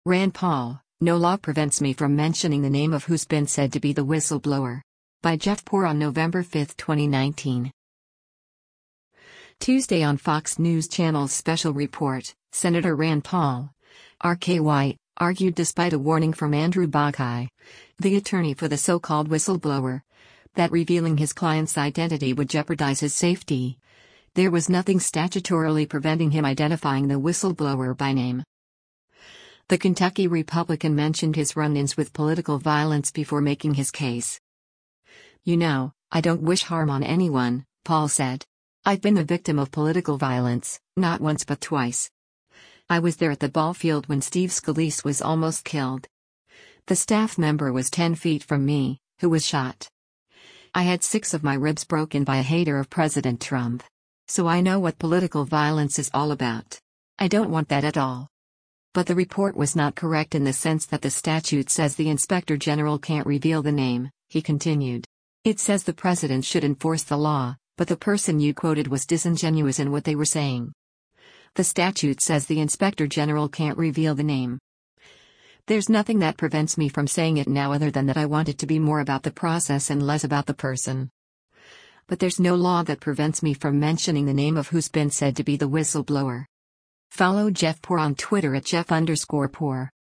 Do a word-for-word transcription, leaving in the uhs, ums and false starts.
Rand Paul, no law prevents me from mentioning the name of who's been said to be the whistleblower. By Jeff Poor on November fifth, twenty nineteen. Tuesday on Fox News Channel's special report, Senator Rand Paul, R K White, argued despite a warning from Andrew Bakai, the attorney for the so-called whistleblower, that revealing his client's identity would jeopardize his safety. There was nothing statutorily preventing him identifying the whistleblower by name. The Kentucky Republican mentioned his run-ins with political violence before making his case. "You know, I don't wish harm on anyone," Paul said. "I've been the victim of political violence, not once but twice. I was there at the ball field when Steve Scalise was almost killed. The staff member was ten feet from me, who was shot. I had six of my ribs broken by a hater of President Trump. So I know what political violence is all about. I don't want that at all." But the report was not correct in the sense that the statute says the Inspector General can't reveal the name, he continued. It says the president should enforce the law, but the person you quoted was disingenuous in what they were saying. The statute says the Inspector General can't reveal the name. There's nothing that prevents me from saying it now other than that I want it to be more about the process and less about the person. But there's no law that prevents me from mentioning the name of who's been said to be the whistleblower. Follow Jeff Poor on Twitter at Jeff underscore Poor.